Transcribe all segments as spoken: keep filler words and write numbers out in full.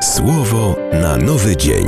Słowo na nowy dzień.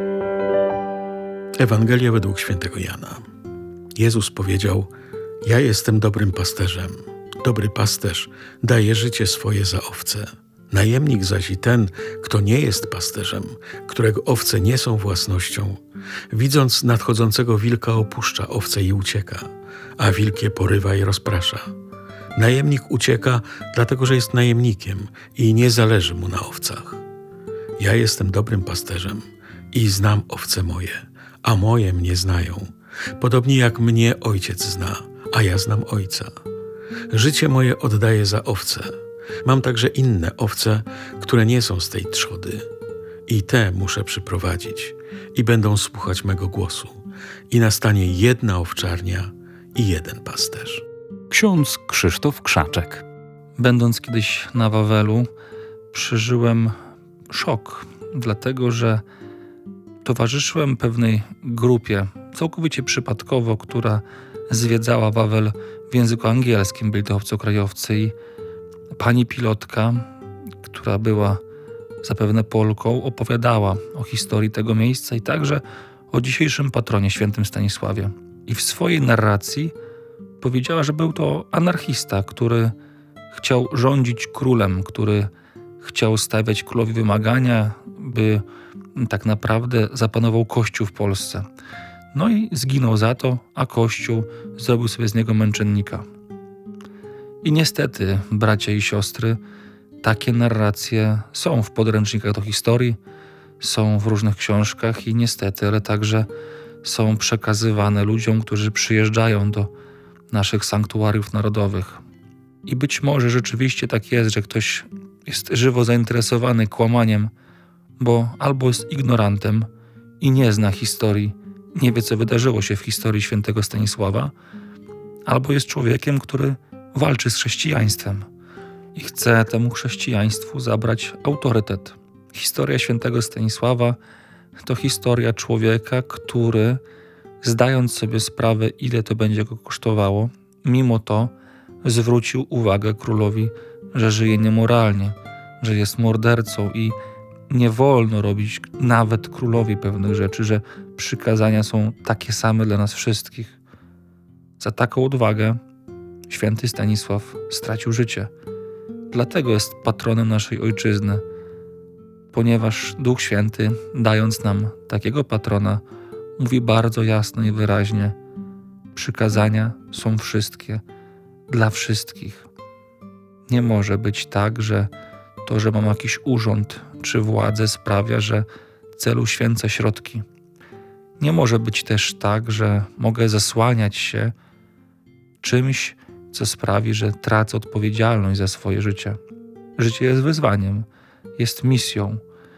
Ewangelia według świętego Jana. Jezus powiedział: Ja jestem dobrym pasterzem. Dobry pasterz daje życie swoje za owce. Najemnik zaś i ten, kto nie jest pasterzem, którego owce nie są własnością, widząc nadchodzącego wilka, opuszcza owce i ucieka, a wilk je porywa i rozprasza. Najemnik ucieka, dlatego że jest najemnikiem i nie zależy mu na owcach. Ja jestem dobrym pasterzem i znam owce moje, a moje mnie znają, podobnie jak mnie Ojciec zna, a ja znam Ojca. Życie moje oddaję za owce. Mam także inne owce, które nie są z tej trzody. I te muszę przyprowadzić i będą słuchać mego głosu. I nastanie jedna owczarnia i jeden pasterz. Ksiądz Krzysztof Krzaczek. Będąc kiedyś na Wawelu, przeżyłem szok, dlatego że towarzyszyłem pewnej grupie, całkowicie przypadkowo, która zwiedzała Wawel w języku angielskim. Byli to obcokrajowcy i pani pilotka, która była zapewne Polką, opowiadała o historii tego miejsca i także o dzisiejszym patronie, świętym Stanisławie. I w swojej narracji powiedziała, że był to anarchista, który chciał rządzić królem, który chciał stawiać królowi wymagania, by tak naprawdę zapanował Kościół w Polsce. No i zginął za to, a Kościół zrobił sobie z niego męczennika. I niestety, bracia i siostry, takie narracje są w podręcznikach do historii, są w różnych książkach i niestety, ale także są przekazywane ludziom, którzy przyjeżdżają do naszych sanktuariów narodowych. I być może rzeczywiście tak jest, że ktoś jest żywo zainteresowany kłamaniem, bo albo jest ignorantem i nie zna historii, nie wie, co wydarzyło się w historii świętego Stanisława, albo jest człowiekiem, który walczy z chrześcijaństwem i chce temu chrześcijaństwu zabrać autorytet. Historia świętego Stanisława to historia człowieka, który, zdając sobie sprawę, ile to będzie go kosztowało, mimo to zwrócił uwagę królowi, że żyje niemoralnie, że jest mordercą i nie wolno robić nawet królowi pewnych rzeczy, że przykazania są takie same dla nas wszystkich. Za taką odwagę święty Stanisław stracił życie. Dlatego jest patronem naszej ojczyzny, ponieważ Duch Święty, dając nam takiego patrona, mówi bardzo jasno i wyraźnie: przykazania są wszystkie, dla wszystkich. Nie może być tak, że to, że mam jakiś urząd czy władzę, sprawia, że cel uświęca środki. Nie może być też tak, że mogę zasłaniać się czymś, co sprawi, że tracę odpowiedzialność za swoje życie. Życie jest wyzwaniem, jest misją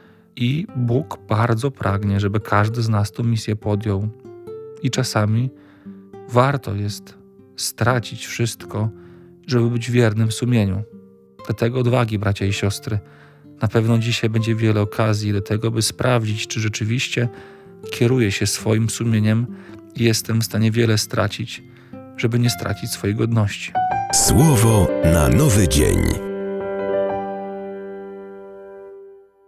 i Bóg bardzo pragnie, żeby każdy z nas tę misję podjął. I czasami warto jest stracić wszystko, żeby być wiernym sumieniu. Dlatego odwagi, bracia i siostry. Na pewno dzisiaj będzie wiele okazji do tego, by sprawdzić, czy rzeczywiście kieruję się swoim sumieniem i jestem w stanie wiele stracić, żeby nie stracić swojej godności. Słowo na nowy dzień.